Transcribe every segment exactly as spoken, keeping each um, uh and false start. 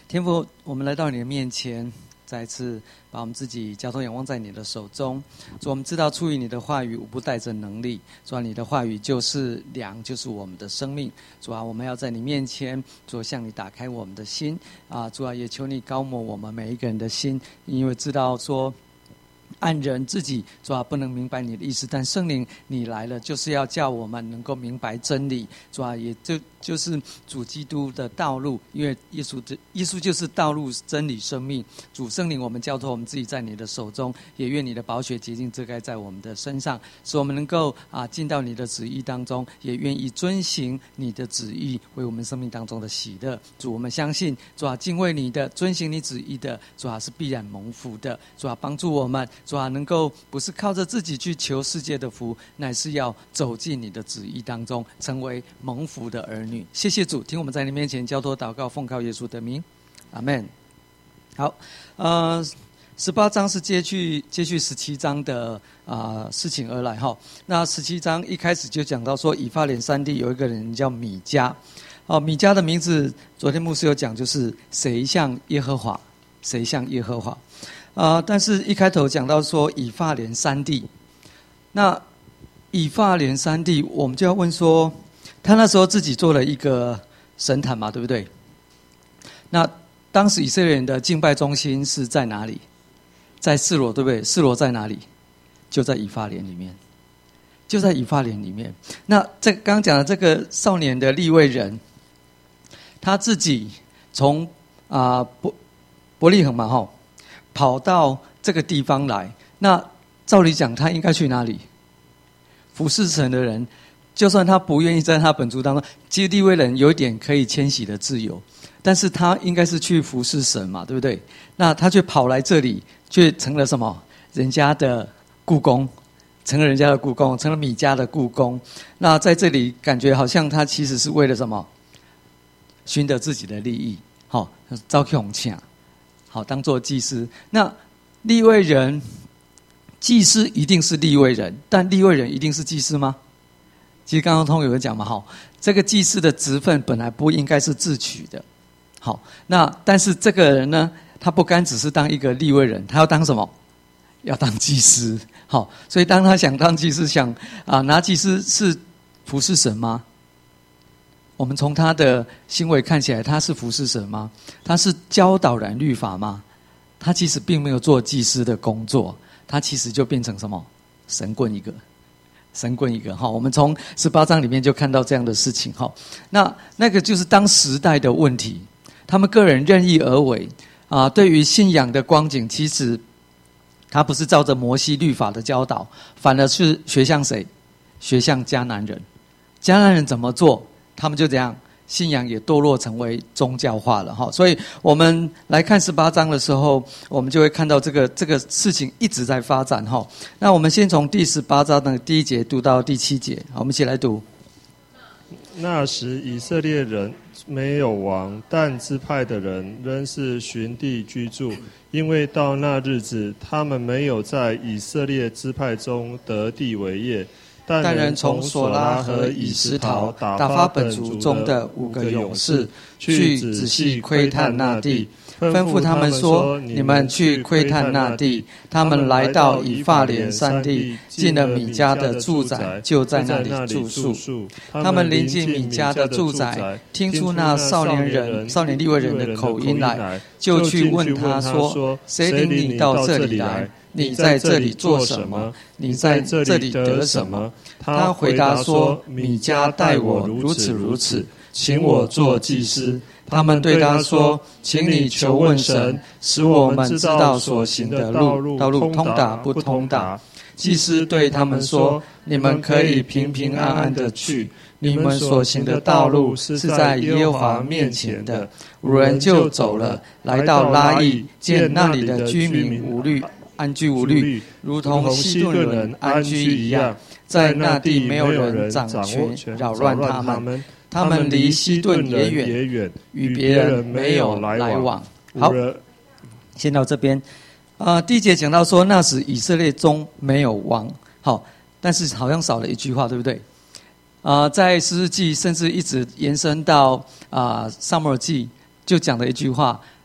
天父，我们来到你的面前，再一次把我们自己交托仰望在你的手中。主，我们知道出于你的话语无不带着能力。主啊，你的话语就是粮，就是我们的生命。主啊，我们要在你面前，主向你打开我们的心啊！主啊，也求你高抹我们每一个人的心，因为知道说按人自己主啊不能明白你的意思，但圣灵你来了，就是要叫我们能够明白真理。主啊，也就就是主基督的道路，因为耶稣的耶稣就是道路、真理、生命。主圣灵，我们交托我们自己在你的手中，也愿你的宝血洁净遮盖在我们的身上，使我们能够啊进到你的旨意当中，也愿意遵行你的旨意，为我们生命当中的喜乐。主，我们相信主啊，敬畏你的、遵行你旨意的，主啊是必然蒙福的。主啊，帮助我们，主啊能够不是靠着自己去求世界的福，乃是要走进你的旨意当中，成为蒙福的儿女。谢谢主，听我们在你面前交托祷告，奉靠耶稣的名，阿们。好，呃，十八章是接续接续十七章的啊、呃、事情而来哈。那十七章一开始就讲到说，以法莲山地有一个人叫米迦，哦，米迦的名字，昨天牧师有讲，就是谁像耶和华，谁像耶和华啊、呃。但是一开头讲到说以法莲山地，那以法莲山地，我们就要问说，他那时候自己做了一个神坛嘛，对不对？那当时以色列人的敬拜中心是在哪里？在示罗，对不对？示罗在哪里？就在以法莲里面，就在以法莲里面。那这刚刚讲的这个少年的利未人，他自己从啊伯伯利恒嘛哈，跑到这个地方来。那照理讲，他应该去哪里？服侍神的人，就算他不愿意在他本族当中，其实利未人有一点可以迁徙的自由，但是他应该是去服侍神嘛，对不对？那他却跑来这里，却成了什么？人家的雇工，成了人家的雇工，成了米迦的雇工。那在这里感觉好像他其实是为了什么？寻得自己的利益，好，招恐请，好当做祭司。那利未人，祭司一定是利未人，但利未人一定是祭司吗？其实刚刚通有人讲嘛，好，这个祭司的职分本来不应该是自取的，好，那但是这个人呢，他不单只是当一个利未人，他要当什么？要当祭司，好，所以当他想当祭司，想啊拿祭司是服侍神吗？我们从他的行为看起来，他是服侍神吗？他是教导人律法吗？他其实并没有做祭司的工作，他其实就变成什么？神棍一个。神棍一个哈，我们从十八章里面就看到这样的事情哈。那那个就是当时代的问题，他们个人任意而为啊。对于信仰的光景，其实他不是照着摩西律法的教导，反而是学像谁？学像迦南人。迦南人怎么做，他们就这样，信仰也堕落成为宗教化了哈。所以我们来看十八章的时候，我们就会看到这个这个事情一直在发展哈。那我们先从第十八章的第一节读到第七节，好，我们一起来读。 那时以色列人没有王，但支派的人仍是寻地居住，因为到那日子，他们没有在以色列支派中得地为业。 但人从索拉和以实陶打发本族中的五个勇士，去仔细窥探那地，吩咐他们说：你们去窥探那地。他们来到以法莲山地，进了米迦的住宅，就在那里住宿。他们临近米迦的住宅，听出那少年人、少年利未人的口音来，就去问他说：谁领你到这里来？你在这里做什么？你在这里得什么？他回答说：米迦待我如此如此，请我做祭司。他们对他说：请你求问神，使我们知道所行的路，道路通达不通达。祭司对他们说：你们可以平平安安的去，你们所行的道路是在耶和华面前的。五人就走了，来到拉邑，见那里的居民无虑。安居无虑，如同西顿人安居一样，在那地没有人掌权扰乱他们，他们离西顿也远，与别人没有来往。好，先到这边。呃，第一节讲到说，那时以色列中没有王，好，但是好像少了一句话，对不对？呃，在士师记甚至一直延伸到啊撒母耳记，就讲了一句话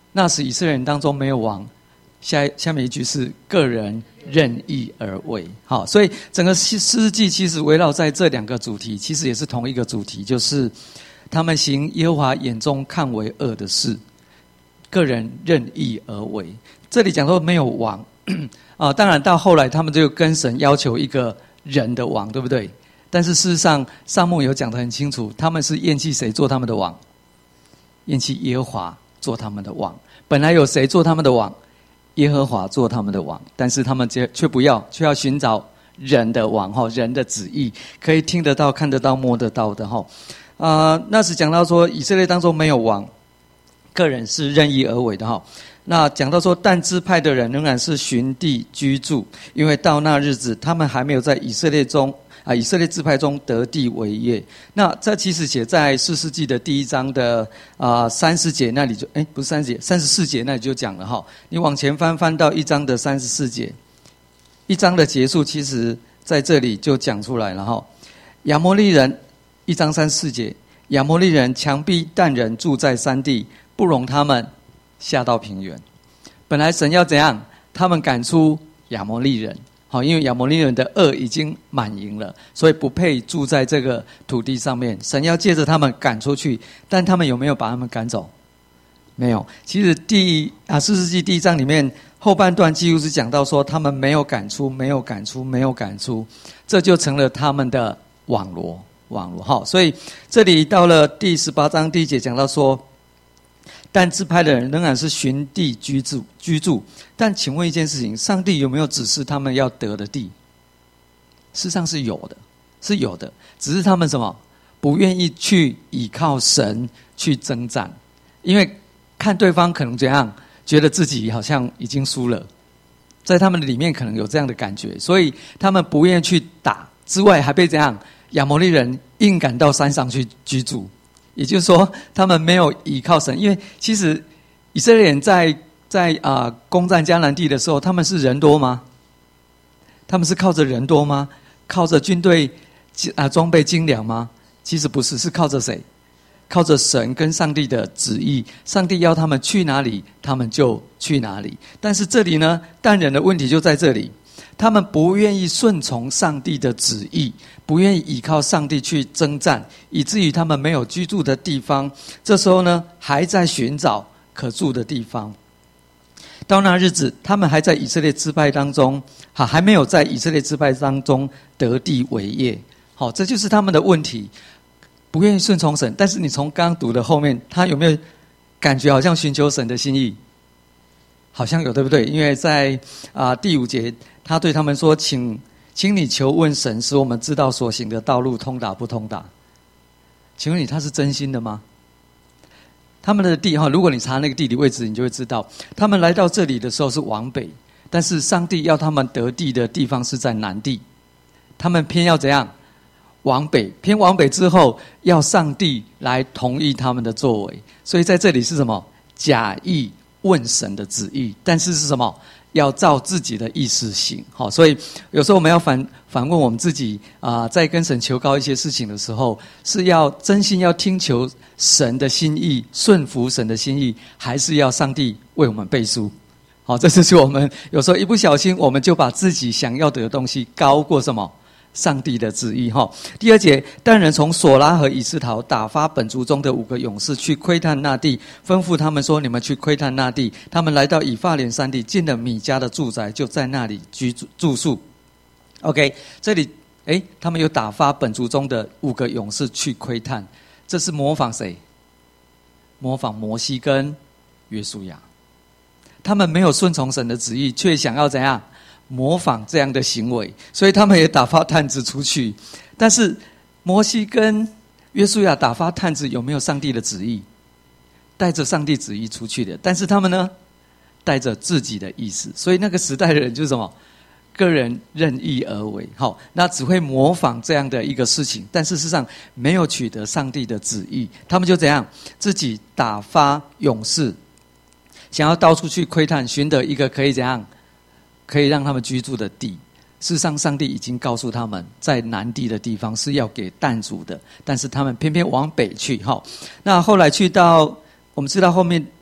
那时以色列人当中没有王。下下面一句是个人任意而为。好，所以整个诗诗记其实围绕在这两个主题，其实也是同一个主题，就是他们行耶和华眼中看为恶的事，个人任意而为。这里讲说没有王啊，当然到后来他们就跟神要求一个人的王，对不对？但是事实上撒母耳有讲得很清楚，他们是厌弃谁做他们的王？厌弃耶和华做他们的王。本来有谁做他们的王？耶和华做他们的王，但是他们却不要，却要寻找人的王，人的旨意，可以听得到、看得到、摸得到的。呃、那时讲到说以色列当中没有王，个人是任意而为的。那讲到说但支派的人仍然是寻地居住，因为到那日子他们还没有在以色列中啊，以色列支派中得地为业。那这其实写在士师记的第一章的啊三十节那里就，哎，不是三十节，三十四节那里就讲了哈。你往前翻翻到一章的三十四节，一章的结束，其实在这里就讲出来了哈。亚摩利人一章三十四节，亚摩利人强逼但人住在山地，不容他们下到平原。本来神要怎样？他们赶出亚摩利人。好，因为亚摩利人的恶已经满盈了，所以不配住在这个土地上面。神要借着他们赶出去，但他们有没有把他们赶走？没有。其实第啊士师记第一章里面后半段几乎是讲到说，他们没有赶出，没有赶出，没有赶出，这就成了他们的网罗，网罗。好，所以这里到了第十八章第一节讲到说，但支派的人仍然是寻地居住居住。但请问一件事情，上帝有没有指示他们要得的地？事实上是有的，是有的，只是他们什么不愿意去倚靠神去征战，因为看对方可能怎样，觉得自己好像已经输了，在他们的里面可能有这样的感觉，所以他们不愿意去打，之外还被怎样亚摩利人硬赶到山上去居住。也就是说他们没有倚靠神，因为其实以色列人在在啊、呃、攻占迦南地的时候，他们是人多吗？他们是靠着人多吗？靠着军队啊、呃、装备精良吗？其实不是，是靠着谁？靠着神跟上帝的旨意。上帝要他们去哪里，他们就去哪里。但是这里呢，但人的问题就在这里，他们不愿意顺从上帝的旨意，不愿意依靠上帝去征战，以至于他们没有居住的地方。这时候呢，还在寻找可住的地方。到那日子，他们还在以色列支派当中，好，还没有在以色列支派当中得地为业。好，这就是他们的问题，不愿意顺从神。但是你从刚刚读的后面，他有没有感觉好像寻求神的心意？好像有，对不对？因为在啊、呃、第五节，他对他们说：“请，请你求问神，使我们知道所行的道路通达不通达。”请问你，他是真心的吗？他们的地哈，如果你查那个地理位置，你就会知道，他们来到这里的时候是往北，但是上帝要他们得地的地方是在南地，他们偏要怎样？往北，偏往北之后，要上帝来同意他们的作为，所以在这里是什么？假意问神的旨意，但是是什么？要照自己的意思行。好，所以有时候我们要反反问我们自己啊、呃，在跟神求告一些事情的时候，是要真心要听求神的心意，顺服神的心意，还是要上帝为我们背书？好，这就是我们有时候一不小心，我们就把自己想要的东西高过什么？上帝的旨意。哈，第二节，但人从索拉和以斯陶打发本族中的五个勇士去窥探那地，吩咐他们说：“你们去窥探那地。”他们来到以法莲山地，进了米迦的住宅，就在那里居住住宿。OK， 这里诶，他们有打发本族中的五个勇士去窥探，这是模仿谁？模仿摩西跟约书亚。他们没有顺从神的旨意，却想要怎样？模仿这样的行为，所以他们也打发探子出去。但是摩西跟约书亚打发探子有没有上帝的旨意？带着上帝旨意出去的，但是他们呢，带着自己的意思。所以那个时代的人就是什么？个人任意而为。好，那只会模仿这样的一个事情，但事实上没有取得上帝的旨意。他们就怎样？自己打发勇士，想要到处去窥探，寻得一个可以怎样？可以让他们居住的地。事实上上帝已经告诉他们，在南地的地方是要给但族的，但是他们偏偏往北去。那后来去到，我们知道后面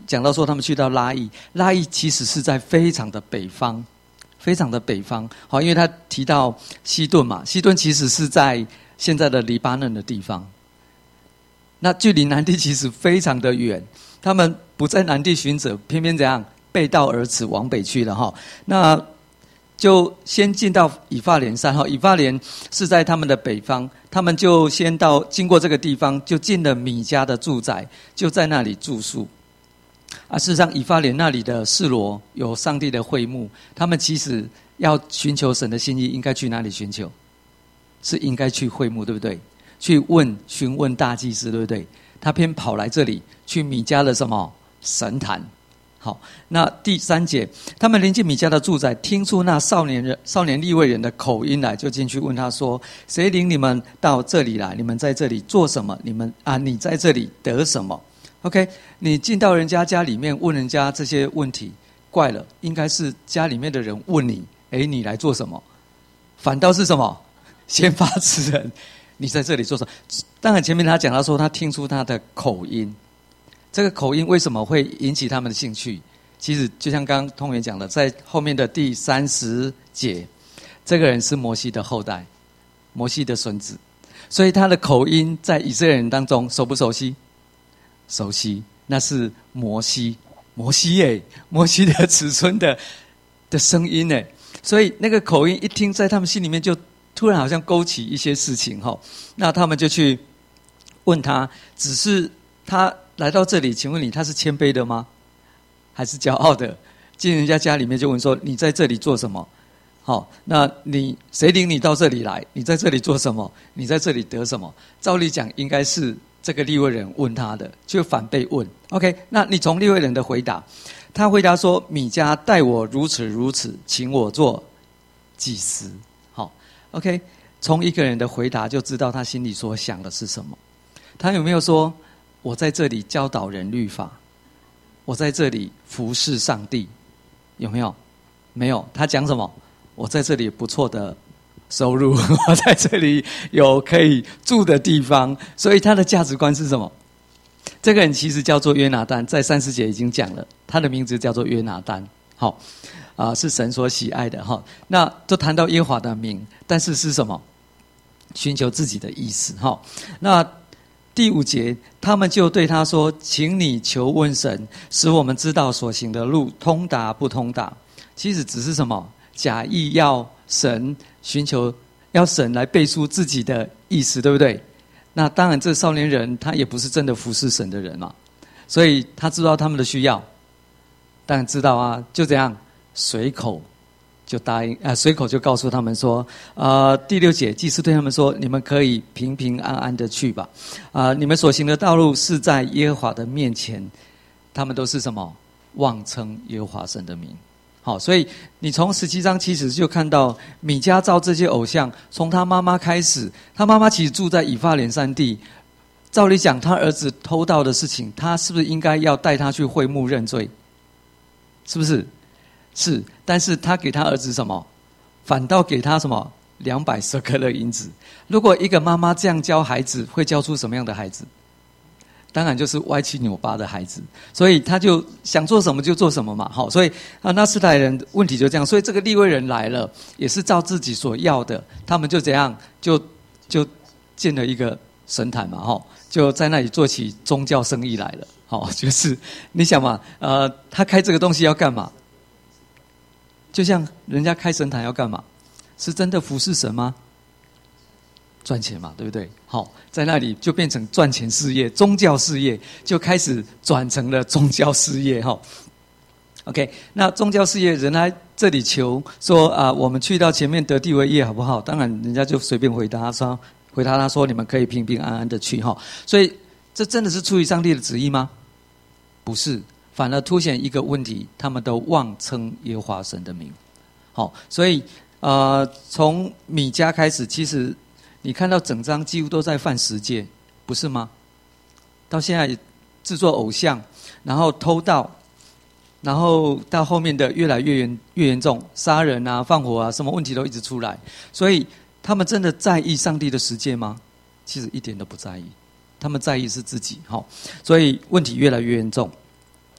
讲到说他们去到拉邑，拉邑其实是在非常的北方，非常的北方。好，因为他提到西顿嘛，西顿其实是在现在的黎巴嫩的地方，那距离南地其实非常的远。他们不在南地寻者，偏偏怎样背道而驰往北去了哈。那就先进到以法莲山哈，以法莲是在他们的北方，他们就先到经过这个地方，就进了米迦的住宅，就在那里住宿。啊，事实上以法莲那里的示罗有上帝的会幕，他们其实要寻求神的心意，应该去哪里寻求？是应该去会幕，对不对？去问询问大祭司，对不对？他偏跑来这里去米迦的什么神坛。好，那第三节，他们临近米迦的住宅，听出那少年人、少年利未人的口音来，就进去问他说：“谁领你们到这里来？你们在这里做什么？你们啊，你在这里得什么 ？”OK， 你进到人家家里面问人家这些问题，怪了，应该是家里面的人问你：“哎，你来做什么？”反倒是什么？先发制人，你在这里做什么？当然前面他讲到说，他听出他的口音。这个口音为什么会引起他们的兴趣？其实就像刚刚通元讲的，在后面的第三十节，这个人是摩西的后代，摩西的孙子，所以他的口音在以色列人当中熟不熟悉？熟悉，那是摩西，摩西耶，摩西的子孙的的声音耶。所以那个口音一听，在他们心里面就突然好像勾起一些事情哈。那他们就去问他，只是他来到这里，请问你他是谦卑的吗？还是骄傲的？进人家家里面就问说：“你在这里做什么？”好，那你谁领你到这里来？你在这里做什么？你在这里得什么？照理讲，应该是这个利未人问他的，就反被问。OK， 那你从利未人的回答，他回答说：“米迦待我如此如此，请我做祭司。”好 ，OK， 从一个人的回答就知道他心里所想的是什么。他有没有说？我在这里教导人律法，我在这里服侍上帝，有没有？没有。他讲什么？我在这里有不错的收入，我在这里有可以住的地方，所以他的价值观是什么？这个人其实叫做约拿单，在三十节已经讲了，他的名字叫做约拿单。好，啊、呃，是神所喜爱的哈。那就谈到耶和华的名，但是是什么？寻求自己的意思哈。那第五节，他们就对他说：“请你求问神，使我们知道所行的路通达不通达。”其实只是什么？假意要神寻求，要神来背书自己的意思，对不对？那当然，这少年人他也不是真的服侍神的人嘛，所以他知道他们的需要，当然知道啊，就这样随口就答应，啊，随口就告诉他们说，呃，第六节，祭司对他们说：“你们可以平平安安的去吧，啊、呃，你们所行的道路是在耶和华的面前。”他们都是什么？妄称耶和华神的名。好，所以你从十七章其实就看到米迦造这些偶像，从他妈妈开始，他妈妈其实住在以法莲山地。照理讲，他儿子偷盗的事情，他是不是应该要带他去会幕认罪？是不是？是，但是他给他儿子什么？反倒给他什么？两百舍客勒银子。如果一个妈妈这样教孩子，会教出什么样的孩子？当然就是歪七扭八的孩子。所以他就想做什么就做什么嘛。好，所以啊，那斯台人问题就这样。所以这个利未人来了，也是照自己所要的，他们就怎样，就就建了一个神坛嘛，哈，就在那里做起宗教生意来了。好，就是你想嘛，呃，他开这个东西要干嘛？就像人家开神坛要干嘛？是真的服侍神吗？赚钱嘛，对不对？好，在那里就变成赚钱事业，宗教事业就开始转成了宗教事业哈。OK， 那宗教事业人来这里求说啊、呃，我们去到前面得地为业好不好？当然，人家就随便回答说，回答他说你们可以平平安安的去哈。所以这真的是出于上帝的旨意吗？不是。反而凸显一个问题，他们都妄称耶和华神的名。好，所以呃，从米迦开始，其实你看到整章几乎都在犯十诫，不是吗？到现在制作偶像，然后偷盗，然后到后面的越来越严越严重，杀人啊、放火啊，什么问题都一直出来。所以他们真的在意上帝的十诫吗？其实一点都不在意，他们在意是自己。好，所以问题越来越严重。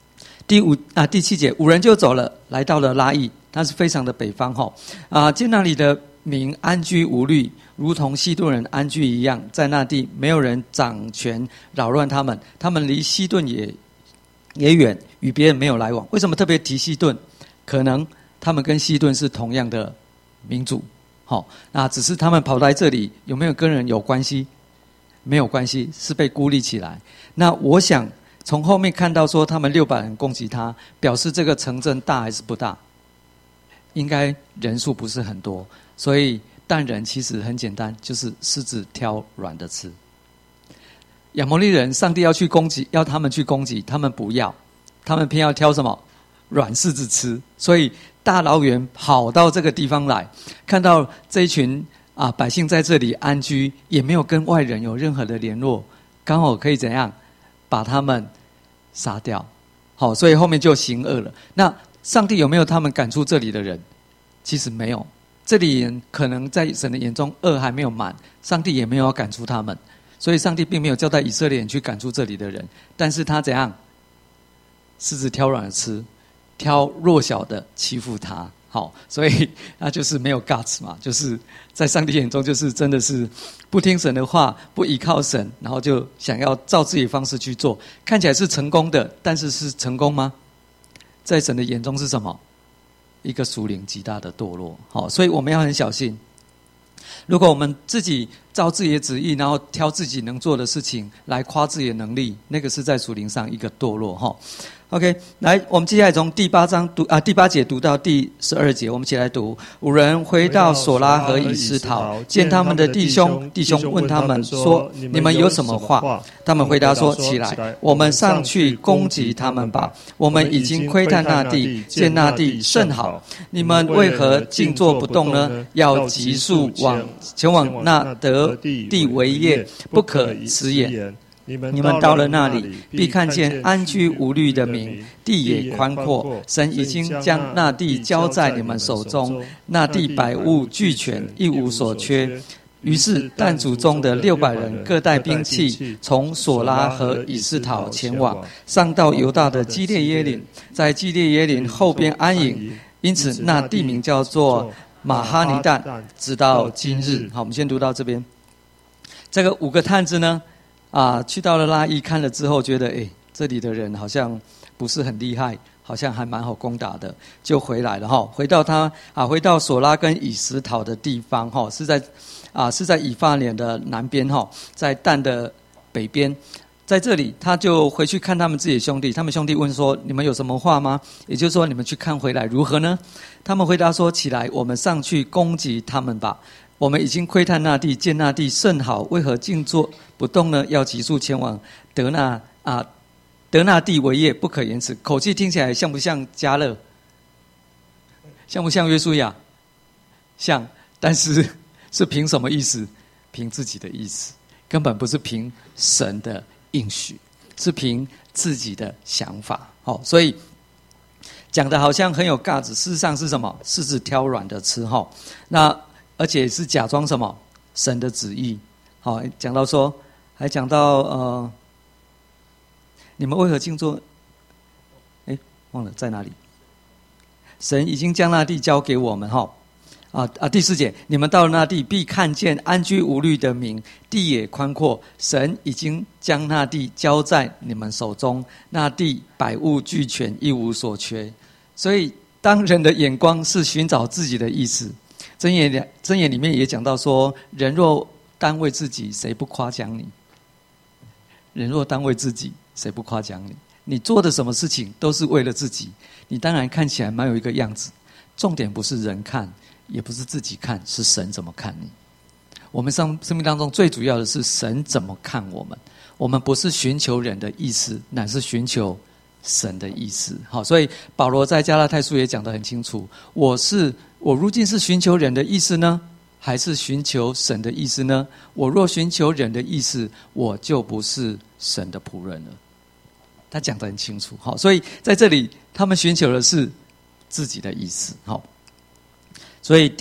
第五啊第七节，五人就走了，来到了拉邑，它是非常的北方哈啊，见那里的民安居无虑，如同西顿人安居一样，在那地没有人掌权扰乱他们，他们离西顿也也远，与别人没有来往。为什么特别提西顿？可能他们跟西顿是同样的民族，好，那只是他们跑来这里，有没有跟人有关系？没有关系，是被孤立起来。那我想从后面看到说他们六百人攻击他，表示这个城镇大还是不大？应该人数不是很多，所以但人其实很简单，就是狮子挑软的吃。亚摩利人，上帝要去攻击，要他们去攻击，他们不要，他们偏要挑什么？软柿子吃。所以大老远跑到这个地方来，看到这一群啊百姓在这里安居，也没有跟外人有任何的联络，刚好可以怎样把他们杀掉。好，所以后面就行恶了。那上帝有没有他们赶出这里的人？其实没有，这里人可能在神的眼中恶还没有满，上帝也没有要赶出他们，所以上帝并没有交代以色列人去赶出这里的人，但是他怎样？狮子挑软的吃，挑弱小的欺负他。好，所以那就是没有 guts 嘛，就是在上帝眼中就是真的是不听神的话，不依靠神，然后就想要照自己的方式去做，看起来是成功的，但是是成功吗？在神的眼中是什么？一个属灵极大的堕落。好，所以我们要很小心。如果我们自己照自己的旨意，然后挑自己能做的事情来夸自己的能力，那个是在属灵上一个堕落哈。OK， 来，我们接下来从第八章读啊第八节读到第十二节，我们一起来读。五人回到索拉和以斯陶，见他们的弟兄，弟兄问他们说：“你们有什么话？”他们回答说：“起来，我们上去攻击他们吧。我们已经窥探那地，见那地甚好。你们为何静坐不动呢？要急速往前往那得地为业，不可迟延。你们到了那里，必看见安居无虑的民，地也宽阔。神已经将那地交在你们手中，那地百物俱全，一无所缺。于是但族中的六百人各带兵器，从索拉和以斯陶前往，上到犹大的基列耶琳，在基列耶琳后边安营。因此那地名叫做马哈尼旦，直到今日。好，我们先读到这边。这个五个探子呢，啊，去到了拉邑看了之后，觉得哎，这里的人好像不是很厉害，好像还蛮好攻打的，就回来了哈。回到他啊，回到索拉跟以斯陶的地方哈，是在啊是在以法莲的南边哈，在但的北边。在这里，他就回去看他们自己的兄弟。他们兄弟问说：“你们有什么话吗？”也就是说，你们去看回来如何呢？他们回答说：“起来，我们上去攻击他们吧。我们已经窥探那地，见那地甚好，为何静坐不动呢？要急速前往得那啊得那地为业，不可延迟。”口气听起来像不像迦勒？像不像约书亚？像，但是是凭什么意思？凭自己的意思，根本不是凭神的应许，是凭自己的想法。好，所以讲的好像很有架子，事实上是什么？狮子挑软的吃。哈，那而且是假装什么？神的旨意。好，讲到说，还讲到呃，你们为何静坐？哎，忘了在哪里？神已经将那地交给我们。哈。啊啊！第四节，你们到了那地，必看见安居无虑的民，地也宽阔。神已经将那地交在你们手中，那地百物俱全，一无所缺。所以，当人的眼光是寻找自己的意思，箴言箴言里面也讲到说：人若单为自己，谁不夸奖你？人若单为自己，谁不夸奖你？你做的什么事情都是为了自己，你当然看起来蛮有一个样子。重点不是人看。也不是自己看，是神怎么看你。我们生生命当中最主要的是神怎么看我们。我们不是寻求人的意思，乃是寻求神的意思。好，所以保罗在加拉太书也讲得很清楚：我是我如今是寻求人的意思呢，还是寻求神的意思呢？我若寻求人的意思，我就不是神的仆人了。他讲得很清楚。好，所以在这里他们寻求的是自己的意思。好。所以第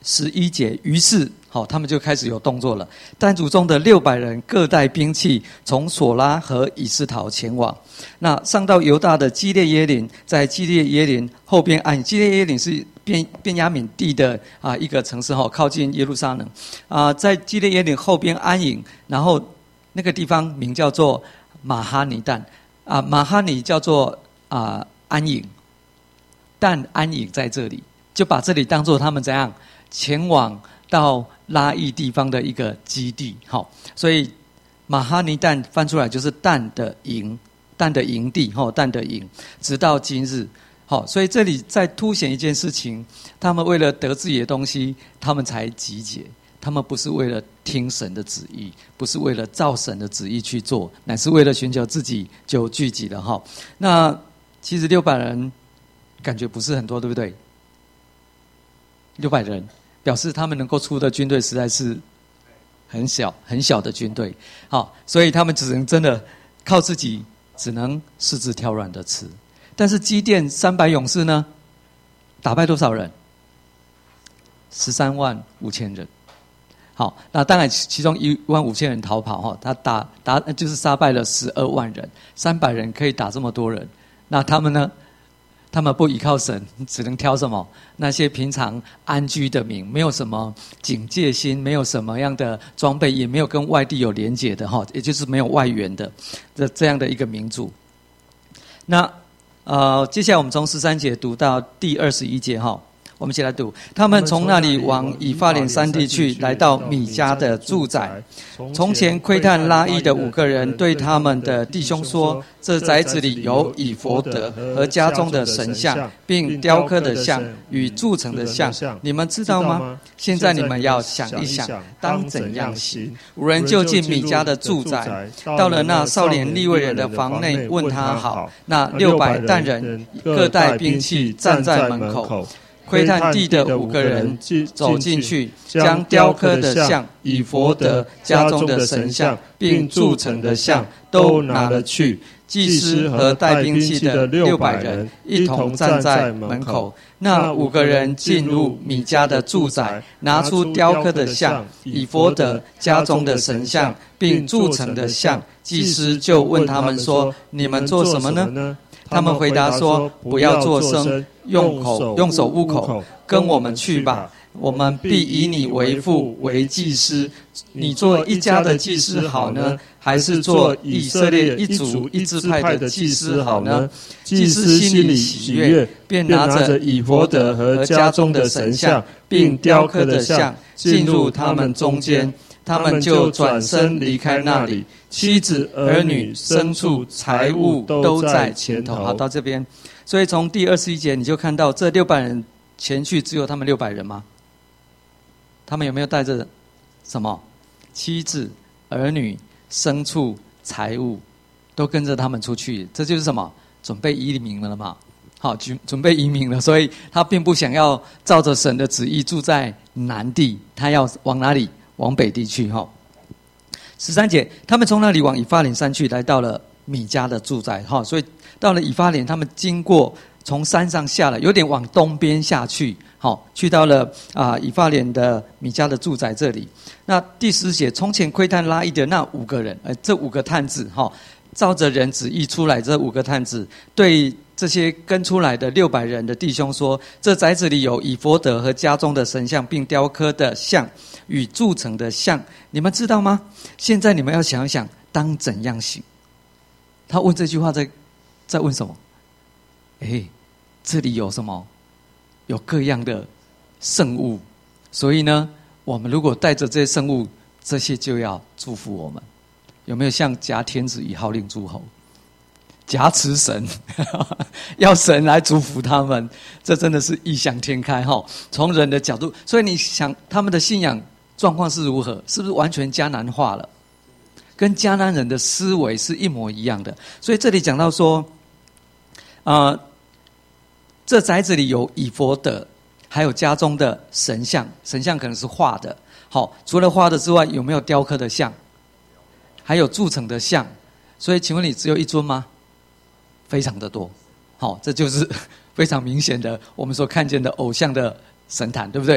十一节，于是好，他们就开始有动作了。但族中的六百人各带兵器，从索拉和以斯陶前往。那上到犹大的基列耶林，在基列耶林后边暗营，基列耶林是便便雅悯地的啊一个城市哈，靠近耶路撒冷啊，在基列耶林后边安营，然后那个地方名叫做马哈尼旦啊，马哈尼叫做啊安营，但安营在这里，就把这里当作他们怎样前往到拉邑地方的一个基地。好，所以马哈尼旦翻出来就是但的营，但的营地，但的营，直到今日。好，所以这里在凸显一件事情，他们为了得自己的东西，他们才集结。他们不是为了听神的旨意，不是为了照神的旨意去做，乃是为了寻求自己就聚集了哈。那其实六百人感觉不是很多，对不对？六百人表示他们能够出的军队实在是很小很小的军队。好，所以他们只能真的靠自己，只能柿子挑软的吃。但是基甸三百勇士呢，打败多少人？十三万五千人。好，那当然其中一万五千人逃跑哈，他打打就是杀败了十二万人，三百人可以打这么多人，那他们呢？他们不依靠神，只能挑什么？那些平常安居的民，没有什么警戒心，没有什么样的装备，也没有跟外地有连结的哈，也就是没有外援的这这样的一个民族。那呃，接下来我们从十三节读到第二十一节哈。我们一起来读，他们从那里往以法莲山地去，来到米迦的住宅。从前窥探拉邑的五个人对他们的弟兄说，这宅子里有以弗得和家中的神像，并雕刻的像与铸成的像，你们知道吗？现在你们要想一想，当怎样行。五人就进米迦的住宅，到了那少年利未人的房内，问他好。那六百担人各带兵器，站在门口。窥探地的五个人走进去，将雕刻的像、以弗得家中的神像，并铸成的像都拿了去。祭司和带兵器的六百人一同站在门口。那五个人进入米迦的住宅，拿出雕刻的像、以弗得家中的神像，并铸成的像。祭司就问他们说：“你们做什么呢？”他们回答说：“不要作声，用口用手捂口，跟我们去吧。我们必以你为父为祭司。你做一家的祭司好呢，还是做以色列一族一支派的祭司好呢？”祭司心里喜悦，便拿着以弗得和家中的神像，并雕刻的像，进入他们中间。他们就转身离开那里，妻子、儿女、牲畜、财物都在前头。好，到这边，所以从第二十一节你就看到这六百人前去，只有他们六百人吗？他们有没有带着什么？妻子、儿女、牲畜、财物，都跟着他们出去。这就是什么？准备移民了嘛？好，准准备移民了，所以他并不想要照着神的旨意住在南地，他要往哪里？往北地去哈。十三节，他们从那里往以法莲山去，来到了米迦的住宅哈。所以到了以法莲，他们经过从山上下来，有点往东边下去，好，去到了啊以法莲的米迦的住宅这里。那第十节，从前窥探拉邑的那五个人，呃，这五个探子哈，照着人旨意出来，这五个探子对这些跟出来的六百人的弟兄说：这宅子里有以弗得和家中的神像，并雕刻的像与铸成的像，你们知道吗？现在你们要想一想，当怎样行？他问这句话在在问什么？哎，这里有什么？有各样的圣物，所以呢，我们如果带着这些圣物，这些就要祝福我们。有没有像挟天子以号令诸侯？挟持神，要神来祝福他们，这真的是异想天开哈！从人的角度，所以你想他们的信仰状况是如何？是不是完全迦南化了？跟迦南人的思维是一模一样的。所以这里讲到说，啊、呃，这宅子里有以弗得，还有家中的神像，神像可能是画的。好，除了画的之外，有没有雕刻的像？还有铸成的像。所以，请问你只有一尊吗？非常的多，好，这就是非常明显的我们所看见的偶像的神坛，对不对？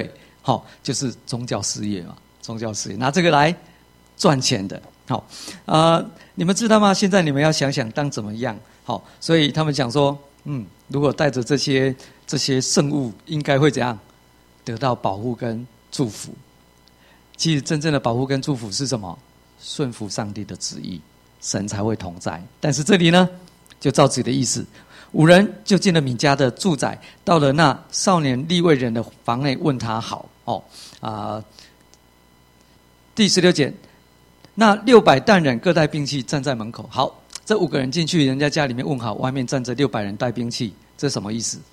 好、哦，就是宗教事业嘛，宗教事业拿这个来赚钱的。好、哦，呃，你们知道吗？现在你们要想想当怎么样？好、哦，所以他们讲说，嗯，如果带着这些这些圣物，应该会怎样得到保护跟祝福？其实真正的保护跟祝福是什么？顺服上帝的旨意，神才会同在。但是这里呢，就照自己的意思，五人就进了米迦的住宅，到了那少年利未人的房内，问他好。哦啊、呃，第十六节，那六百担人各带兵器站在门口。好，这五个人进去人家家里面问好，外面站着六百人带兵器，这什么意思？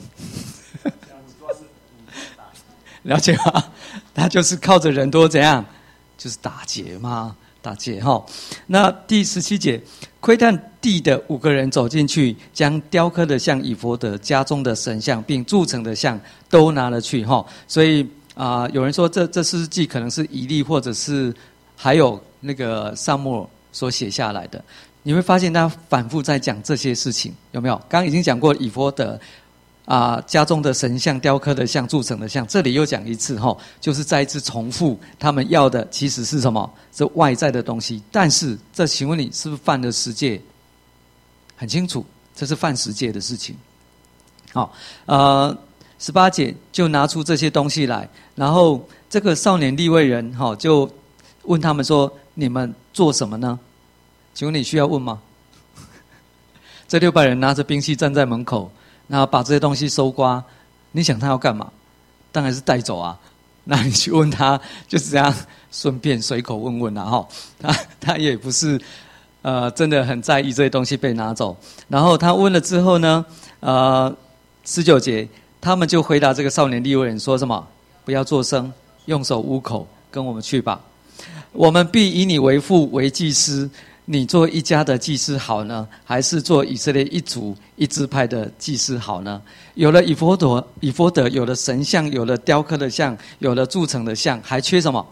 了解吗？他就是靠着人多怎样，就是打劫嘛，打劫哈。那第十七节，窥探地的五个人走进去，将雕刻的像以弗得家中的神像，并铸成的像都拿了去哈。所以啊、呃，有人说这这四世纪可能是以利或者是还有那个撒母耳所写下来的。你会发现他反复在讲这些事情，有没有？刚刚已经讲过以弗得。啊、呃，家中的神像、雕刻的像、铸成的像，这里又讲一次哈，就是再一次重复，他们要的其实是什么？是外在的东西。但是，这请问你是不是犯了十诫？很清楚，这是犯十诫的事情。好，呃，十八节就拿出这些东西来，然后这个少年利未人哈，就问他们说：“你们做什么呢？”请问你需要问吗？这六百人拿着兵器站在门口。那把这些东西搜刮，你想他要干嘛？当然是带走啊。那你去问他，就是这样，顺便随口问问啦、啊、哈。他他也不是呃真的很在意这些东西被拿走。然后他问了之后呢，呃，十九节，他们就回答这个少年利未人说什么？不要作声，用手捂口，跟我们去吧。我们必以你为父为祭司。你做一家的祭司好呢，还是做以色列一族一支派的祭司好呢？有了以弗得，以弗得有了神像，有了雕刻的像，有了铸成的像，还缺什么？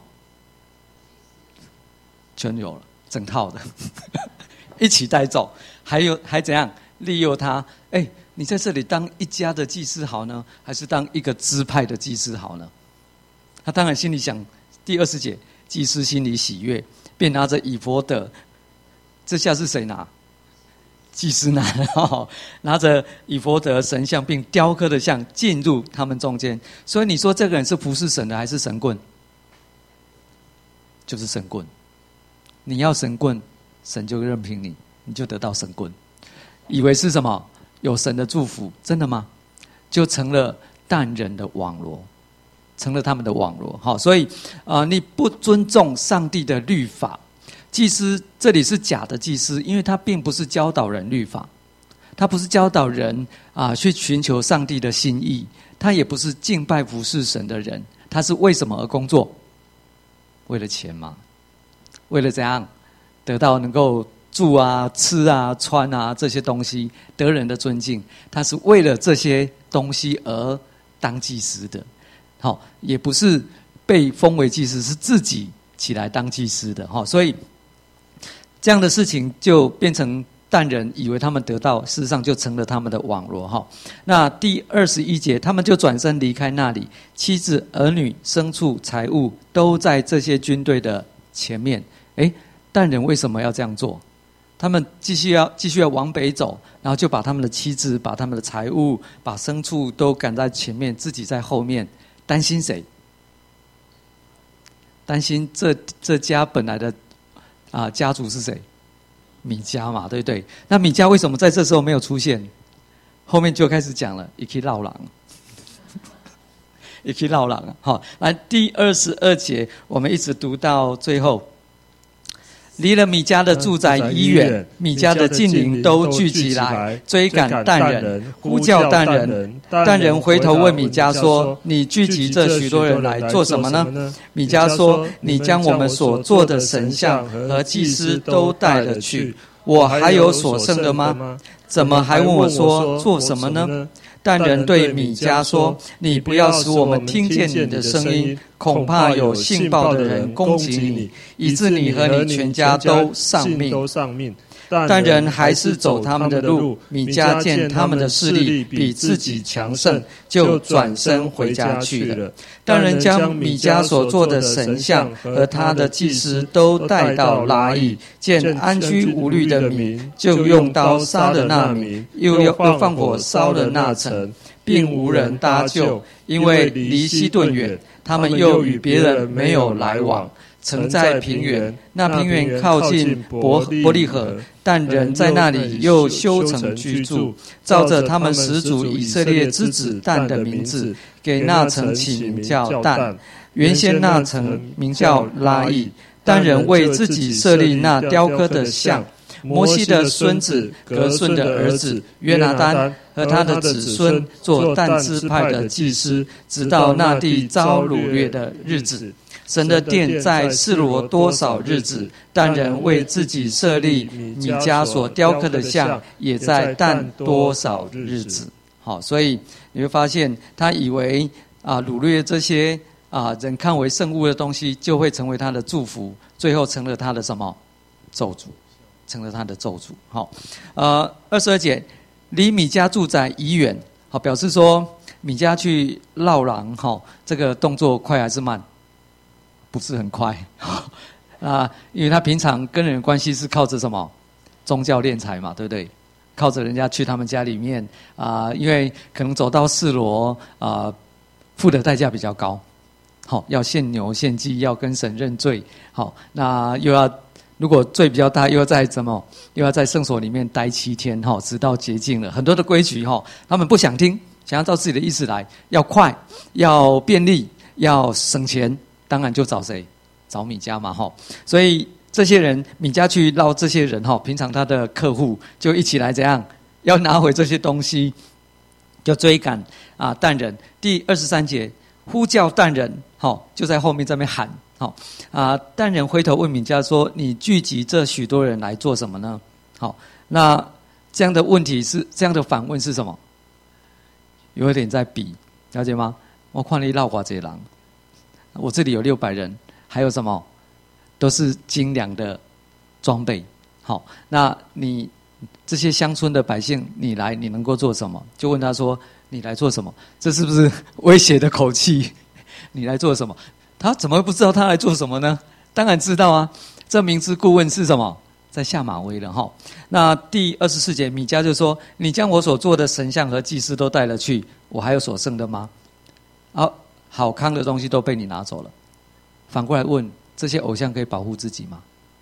全有了，整套的，一起带走。还有还怎样利诱他？哎，你在这里当一家的祭司好呢，还是当一个支派的祭司好呢？他当然心里想，第二十节，祭司心里喜悦，便拿着以弗得。这下是谁拿？祭司拿的、哦，拿着以弗得神像并雕刻的像进入他们中间。所以你说这个人是服侍神的还是神棍？就是神棍。你要神棍，神就任凭你，你就得到神棍。以为是什么？有神的祝福，真的吗？就成了但人的网罗，成了他们的网罗。好，所以啊、呃，你不尊重上帝的律法。祭司这里是假的祭司，因为他并不是教导人律法，他不是教导人啊去寻求上帝的心意，他也不是敬拜服侍神的人，他是为什么而工作？为了钱嘛，为了怎样得到能够住啊、吃啊、穿啊这些东西，得人的尊敬，他是为了这些东西而当祭司的。好，也不是被封为祭司，是自己起来当祭司的。好，所以这样的事情就变成但人以为他们得到，事实上就成了他们的网罗哈。那第二十一节，他们就转身离开那里，妻子、儿女、牲畜、财物都在这些军队的前面。诶，但人为什么要这样做？他们继续要继续要往北走，然后就把他们的妻子、把他们的财物、把牲畜都赶在前面，自己在后面，担心谁？担心这这家本来的。啊，家族是谁？米迦嘛，对不对？那米迦为什么在这时候没有出现？后面就开始讲了，一起绕狼，一起绕狼。好，来第二十二节，我们一直读到最后。离了米迦的住宅已远，米迦的近邻都聚集来，追赶但人，呼叫但人。但人回头问米迦说：“你聚集这许多人来做什么呢？”米迦说：“你将我们所做的神像和祭司都带了去，我还有所剩的吗？怎么还问我说做什么呢？”但人对米迦说：“你不要使我们听见你的声音，恐怕有信报的人攻击你，以致你和你全家都丧命。” 但人还是走他们的路。米迦见他们的势力比自己强盛，就转身回家去了。但人将米迦所做的神像和他的祭司都带到拉邑，见安居无虑的民，就用刀杀了那民，又又放火烧了那城，并无人搭救，因为离西顿远，他们又与别人没有来往。城在平原，那平原靠近伯伯利河，但人在那里又修城居住，照着他们始祖以色列之子但的名字，给那城起名叫但。原先那城名叫拉邑，但人为自己设立那雕刻的像。摩西的孙子革顺的儿子约拿单和他的子孙做但支派的祭司，直到那地遭掳掠的日子。神的殿在示罗多少日子，但人为自己设立米迦所雕刻的像，也在但多少日子。好，所以你会发现，他以为啊掳掠这些啊人看为圣物的东西，就会成为他的祝福，最后成了他的什么咒诅，成了他的咒诅。好，呃，二十二节，离米迦住宅已远，好，表示说米迦去绕廊，哈，这个动作快还是慢？不是很快啊，因为他平常跟人关系是靠着什么宗教敛财嘛，对不对？靠着人家去他们家里面啊，因为可能走到示罗啊，付的代价比较高，好，要献牛献鸡，要跟神认罪，好，那又要如果罪比较大，又要在怎么又要在圣所里面待七天，哈，直到洁净了，很多的规矩哈，他们不想听，想要照自己的意思来，要快，要便利，要省钱。当然就找谁？找米迦嘛，哈。所以这些人，米迦去绕这些人，哈，平常他的客户就一起来怎样？要拿回这些东西，就追赶啊但人。第二十三节，呼叫但人，哈，就在后面这边喊，好啊。但人回头问米迦说：“你聚集这许多人来做什么呢？”好，那这样的问题是这样的反问是什么？有一点在比，了解吗？我看你绕寡这人。我这里有六百人，还有什么？都是精良的装备。好，那你这些乡村的百姓，你来，你能够做什么？就问他说：“你来做什么？”这是不是威胁的口气？你来做什么？他怎么会不知道他来做什么呢？当然知道啊！这明知故问是什么？在下马威了哈。那第二十四节，米迦就说：“你将我所做的神像和祭司都带了去，我还有所剩的吗？”好。好康的东西都被你拿走了，反过来问：这些偶像可以保护自己吗？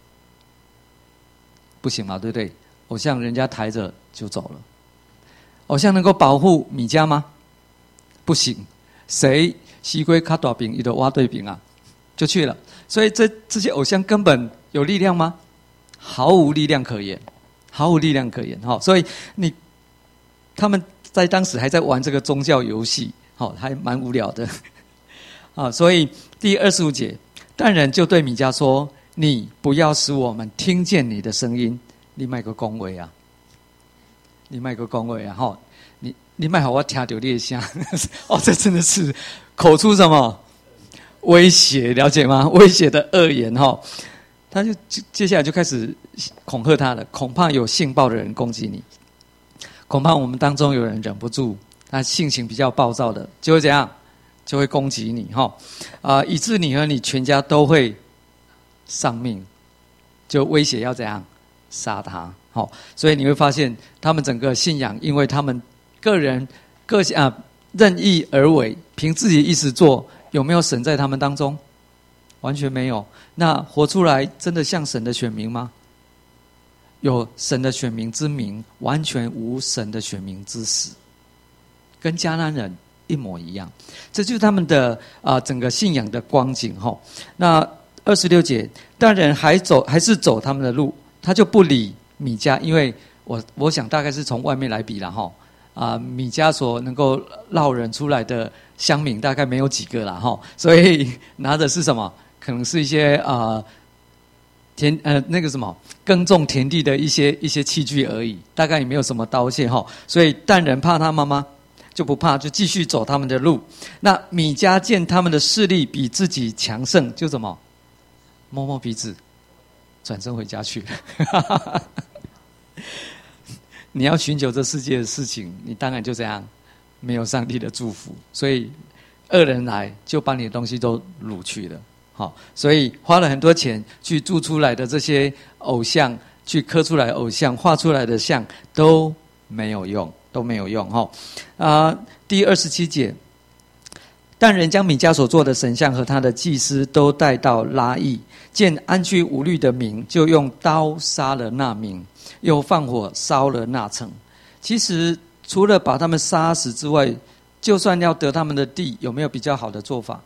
不行嘛，对不对？偶像人家抬着就走了，偶像能够保护米迦吗？不行，谁西归卡大饼，一的挖对饼啊，就去了。所以这这些偶像根本有力量吗？毫无力量可言，毫无力量可言。哈，所以你他们在当时还在玩这个宗教游戏，好，还蛮无聊的。啊，所以第二十五节，但人就对米迦说：“你不要使我们听见你的声音。”你卖个恭维啊！你卖个恭维啊！哈，你你卖好我听到你的声。哦，这真的是口出什么威胁？了解吗？威胁的恶言哈，他就接下来就开始恐吓他了。恐怕有性暴的人攻击你，恐怕我们当中有人忍不住，他性情比较暴躁的，就会怎样？就会攻击你哈，啊、呃，以致你和你全家都会丧命，就威胁要怎样杀他。好，所以你会发现他们整个信仰，因为他们个人个性啊任意而为，凭自己意思做，有没有神在他们当中？完全没有。那活出来真的像神的选民吗？有神的选民之名，完全无神的选民之实，跟迦南人一模一样。这就是他们的啊、呃、整个信仰的光景哈。那二十六节，但人还走还是走他们的路，他就不理米迦，因为我我想大概是从外面来比啦哈啊、呃、米迦所能够绕人出来的乡民大概没有几个啦哈，所以拿的是什么？可能是一些啊。呃田呃那个什么耕种田地的一些一些器具而已，大概也没有什么刀械哈，所以但人怕他妈妈就不怕，就继续走他们的路。那米迦见他们的势力比自己强盛，就怎么摸摸鼻子，转身回家去了。 你要寻求这世界的事情，你当然就这样，没有上帝的祝福，所以恶人来就把你的东西都掳去了。好，所以花了很多钱去铸出来的这些偶像，去刻出来的偶像，画出来的像都没有用，都没有用。哈，啊，第二十七节，但人将米迦所做的神像和他的祭司都带到拉邑，见安居无虑的民，就用刀杀了那民，又放火烧了那城。其实除了把他们杀死之外，就算要得他们的地，有没有比较好的做法？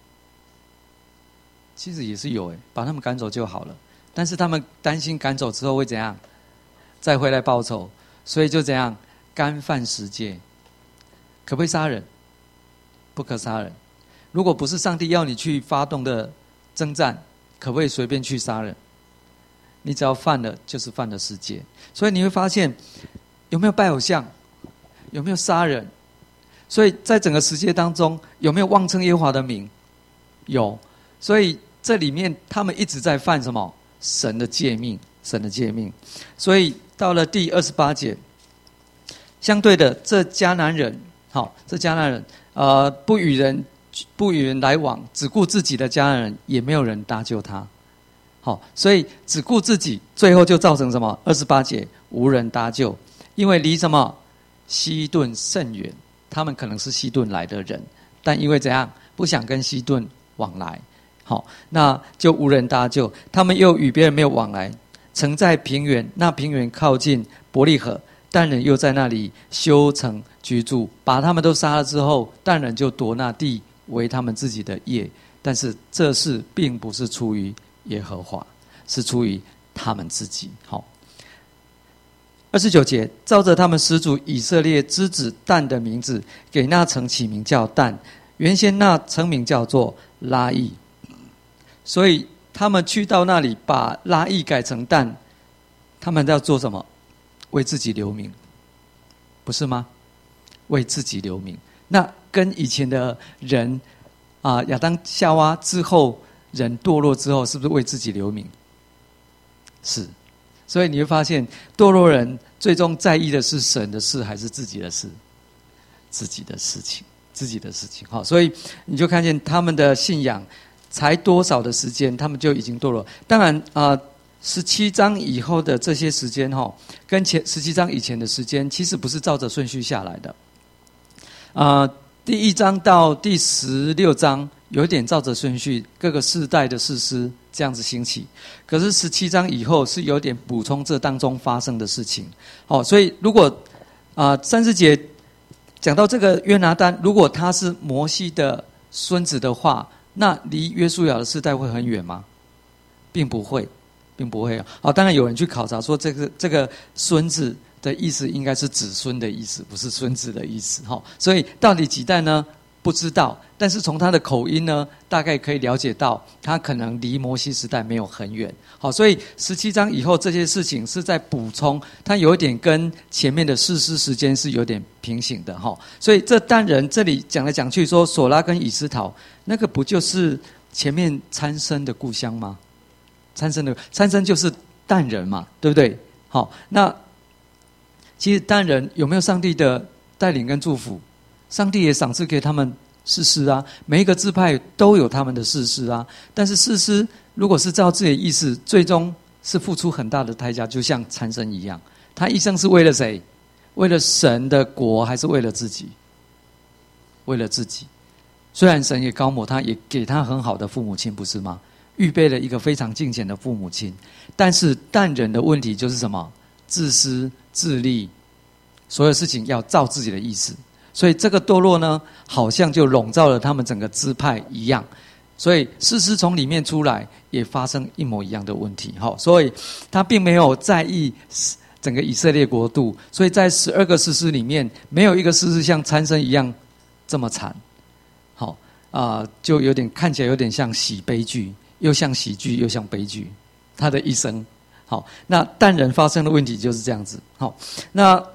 其实也是有诶，把他们赶走就好了。但是他们担心赶走之后会怎样，再回来报仇，所以就怎样干犯十诫。可不可以杀人？不可杀人。如果不是上帝要你去发动的征战，可不可以随便去杀人？你只要犯了，就是犯了十诫。所以你会发现，有没有拜偶像？有没有杀人？所以在整个十诫当中，有没有妄称耶和华的名？有。所以这里面他们一直在犯什么？神的诫命，神的诫命。所以到了第二十八节，相对的，这迦南人，好，这迦南人，呃，不与人不与人来往，只顾自己的迦南人，也没有人搭救他。好，所以只顾自己，最后就造成什么？二十八节无人搭救，因为离什么西顿甚远，他们可能是西顿来的人，但因为怎样不想跟西顿往来。好，那就无人搭救。他们又与别人没有往来，曾在平原，那平原靠近伯利河，但人又在那里修城居住。把他们都杀了之后，但人就夺那地为他们自己的业。但是这事并不是出于耶和华，是出于他们自己。好，二十九节，照着他们始祖以色列之子但的名字，给那城起名叫但。原先那城名叫做拉邑。所以他们去到那里，把拉邑改成但，他们要做什么？为自己留名，不是吗？为自己留名。那跟以前的人啊，亚当夏娃之后，人堕落之后，是不是为自己留名？是。所以你会发现，堕落人最终在意的是神的事，还是自己的事？自己的事情，自己的事情。好，所以你就看见他们的信仰。才多少的时间，他们就已经堕落。当然啊，十七章以后的这些时间哈，跟前十七章以前的时间，其实不是照着顺序下来的。啊、呃，第一章到第十六章有点照着顺序，各个世代的士师这样子兴起。可是十七章以后是有点补充这当中发生的事情。好、哦，所以如果啊三十节讲到这个约拿单，如果他是摩西的孙子的话。那离约书亚的世代会很远吗？并不会，并不会。好，当然有人去考察说，这个这个孙子的意思应该是子孙的意思，不是孙子的意思。哈，所以到底几代呢？不知道。但是从他的口音呢，大概可以了解到，他可能离摩西时代没有很远。好，所以十七章以后这些事情是在补充，它有一点跟前面的士师时间是有点平行的哈。所以这但人这里讲来讲去说，索拉跟以斯陶，那个不就是前面参生的故乡吗？参生的参生就是但人嘛，对不对？好，那其实但人有没有上帝的带领跟祝福？上帝也赏赐给他们士师啊，每一个支派都有他们的士师啊。但是士师如果是照自己的意思，最终是付出很大的代价，就像参生一样。他一生是为了谁？为了神的国，还是为了自己？为了自己。虽然神也高摩他，也给他很好的父母亲，不是吗？预备了一个非常敬虔的父母亲。但是但人的问题就是什么？自私自利，所有事情要照自己的意思。所以这个堕落呢，好像就笼罩了他们整个支派一样。所以士师从里面出来，也发生一模一样的问题。好，所以他并没有在意整个以色列国度。所以在十二个士师里面，没有一个士师像参生一样这么惨。好啊、呃，就有点看起来有点像喜悲剧，又像喜剧，又像悲剧。他的一生。好，那但人发生的问题就是这样子。好，那。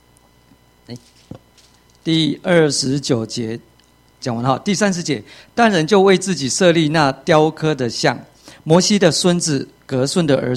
第二十九节讲完哈，第三十节，但人就为自己设立那雕刻的像，摩西的孙子革顺的儿子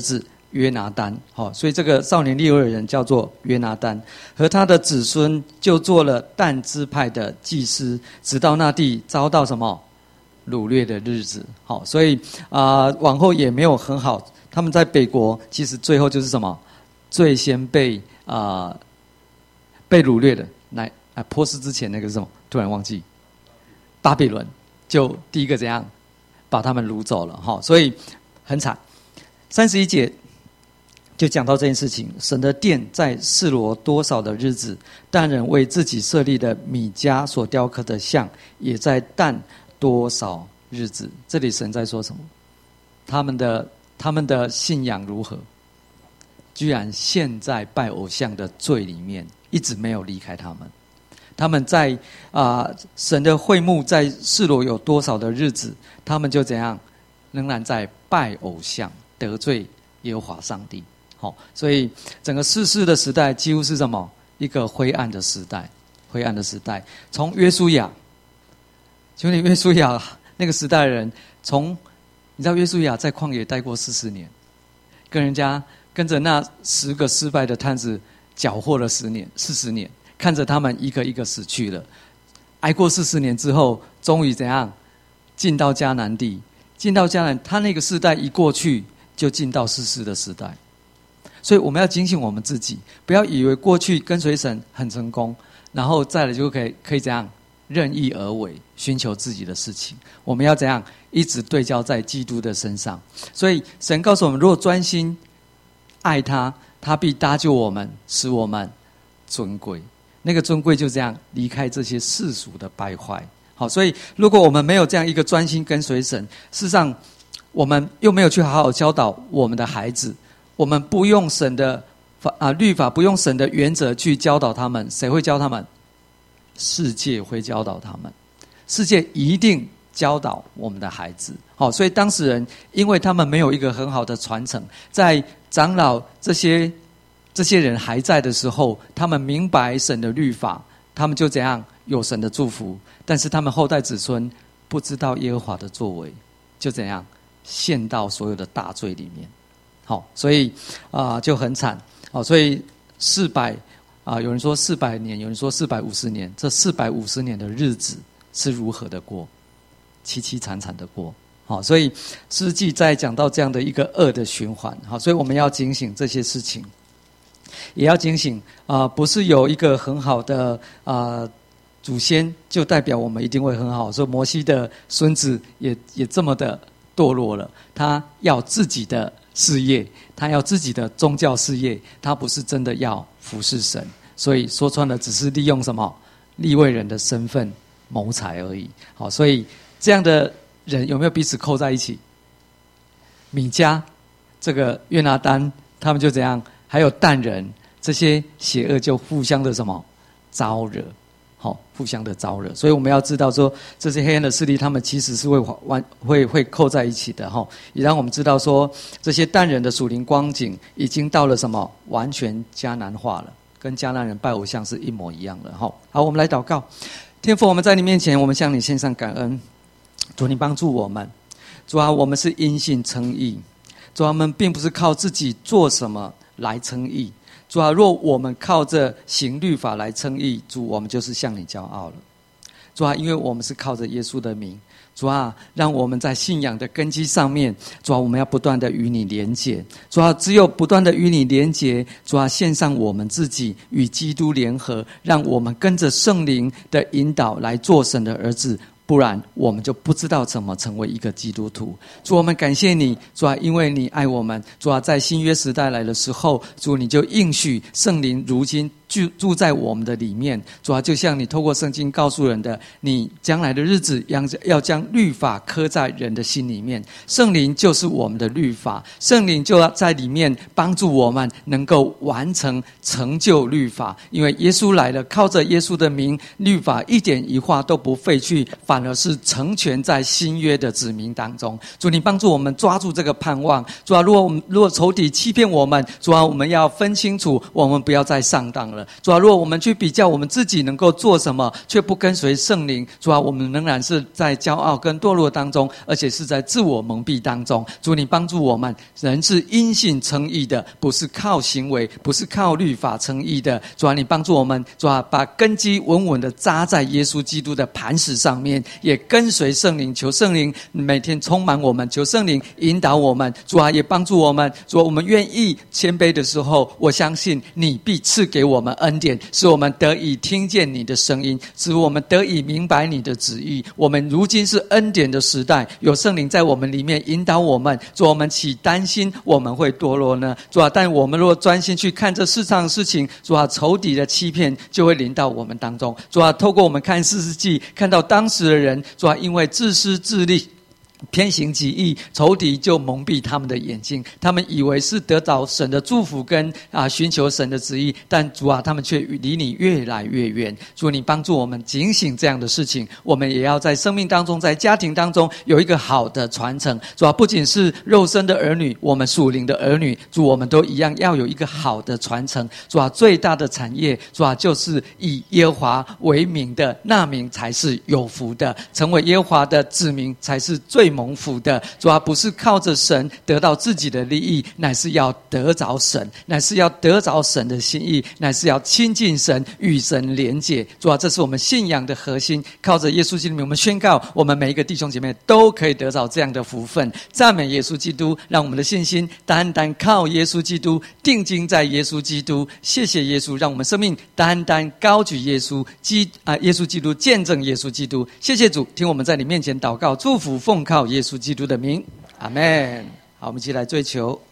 约拿单，好，所以这个少年利未人叫做约拿单，和他的子孙就做了但支派的祭司，直到那地遭到什么掳掠的日子。好，所以啊、呃，往后也没有很好。他们在北国，其实最后就是什么，最先被啊、呃、被掳掠的，来啊波斯之前那个是什么？突然忘记，巴比伦就第一个怎样把他们掳走了。哈，所以很惨。三十一节。就讲到这件事情，神的殿在示罗多少的日子，但人为自己设立的米迦所雕刻的像，也在但多少日子。这里神在说什么？他们的他们的信仰如何？居然陷在拜偶像的罪里面，一直没有离开他们。他们在啊、呃、神的会幕在示罗有多少的日子，他们就怎样，仍然在拜偶像，得罪耶和华上帝。好，所以整个士师的时代几乎是什么？一个灰暗的时代，灰暗的时代。从约书亚，兄弟，约书亚那个时代的人，从你知道约书亚在旷野待过四十年，跟人家跟着那十个失败的探子缴获了十年、四十年，看着他们一个一个死去了。挨过四十年之后，终于怎样进到迦南地？进到迦南，他那个时代一过去，就进到士师的时代。所以我们要警醒我们自己，不要以为过去跟随神很成功，然后再来就可以可以怎样任意而为，寻求自己的事情。我们要怎样一直对焦在基督的身上。所以神告诉我们，如果专心爱他，他必搭救我们，使我们尊贵。那个尊贵就这样离开这些世俗的败坏。好，所以如果我们没有这样一个专心跟随神，事实上我们又没有去好好教导我们的孩子。我们不用神的法啊律法，不用神的原则去教导他们，谁会教他们？世界会教导他们，世界一定教导我们的孩子。好，所以当事人因为他们没有一个很好的传承，在长老这些这些人还在的时候，他们明白神的律法，他们就怎样有神的祝福，但是他们后代子孙不知道耶和华的作为，就怎样陷到所有的大罪里面。好，所以啊、呃、就很惨。好，所以四百啊，有人说四百年，有人说四百五十年，这四百五十年的日子是如何的过？凄凄惨惨的过。好，所以诗记在讲到这样的一个恶的循环。好，所以我们要警醒这些事情，也要警醒啊、呃，不是有一个很好的啊、呃、祖先，就代表我们一定会很好。所以摩西的孙子也也这么的堕落了，他要自己的事业，他要自己的宗教事业，他不是真的要服侍神，所以说穿了只是利用什么利未人的身份谋财而已。好，所以这样的人有没有彼此扣在一起？米迦这个约拿单，他们就怎样？还有但人，这些邪恶就互相的什么招惹。好，互相的招惹，所以我们要知道说，这些黑暗的势力，他们其实是会会会会扣在一起的哈。也让我们知道说，这些但人的属灵光景已经到了什么完全迦南化了，跟迦南人拜偶像是一模一样的哈。好，我们来祷告，天父，我们在你面前，我们向你献上感恩，主你帮助我们，主啊，我们是因信称义，主啊，我们并不是靠自己做什么来称义。主啊，若我们靠着行律法来称义，主，我们就是向你骄傲了。主啊，因为我们是靠着耶稣的名，主啊，让我们在信仰的根基上面，主啊，我们要不断的与你连结。主啊，只有不断的与你连结，主啊，献上我们自己与基督联合，让我们跟着圣灵的引导来做神的儿子。不然我们就不知道怎么成为一个基督徒。主，我们感谢你，主啊，因为你爱我们。主啊，在新约时代来的时候，主你就应许圣灵如今住住在我们的里面。主啊，就像你透过圣经告诉人的，你将来的日子要将律法刻在人的心里面。圣灵就是我们的律法，圣灵就要在里面帮助我们能够完成成就律法。因为耶稣来了，靠着耶稣的名，律法一点一画都不废去，反而是成全在新约的子民当中。主，你帮助我们抓住这个盼望。主啊，如果我们如果仇敌欺骗我们，主啊，我们要分清楚，我们不要再上当了。 了。主啊，如果我们去比较我们自己能够做什么，却不跟随圣灵，主啊，我们仍然是在骄傲跟堕落当中，而且是在自我蒙蔽当中。主，你帮助我们，人是因信称义的，不是靠行为，不是靠律法称义的。主啊，你帮助我们，主啊，把根基稳稳的扎在耶稣基督的磐石上面，也跟随圣灵，求圣灵每天充满我们，求圣灵引导我们。主啊，也帮助我们，主啊，我们愿意谦卑的时候，我相信你必赐给我们恩典，使我们得以听见你的声音，使我们得以明白你的旨意。我们如今是恩典的时代，有圣灵在我们里面引导我们。主啊，我们岂担心我们会堕落呢？主啊，但我们若专心去看这世上的事情，主啊，仇敌的欺骗就会临到我们当中。主啊，透过我们看士师记，看到当时的人，主啊，因为自私自利，偏行己意，仇敌就蒙蔽他们的眼睛，他们以为是得到神的祝福跟啊寻求神的旨意，但主啊，他们却离你越来越远。主，你帮助我们警醒这样的事情，我们也要在生命当中，在家庭当中有一个好的传承。主啊，不仅是肉身的儿女，我们属灵的儿女，主，我们都一样要有一个好的传承。主啊，最大的产业，主啊，就是以耶和华为名的，那名才是有福的，成为耶和华的子民才是最蒙福的。主啊，不是靠着神得到自己的利益，乃是要得着神，乃是要得着神的心意，乃是要亲近神，与神连结。主啊，这是我们信仰的核心。靠着耶稣基督，我们宣告，我们每一个弟兄姐妹都可以得着这样的福分。赞美耶稣基督，让我们的信心单单靠耶稣基督，定睛在耶稣基督。谢谢耶稣，让我们生命单单高举耶稣基啊，耶稣基督，见证耶稣基督。谢谢主，听我们在你面前祷告，祝福，奉靠耶稣基督的名，阿们。好，我们一起来追求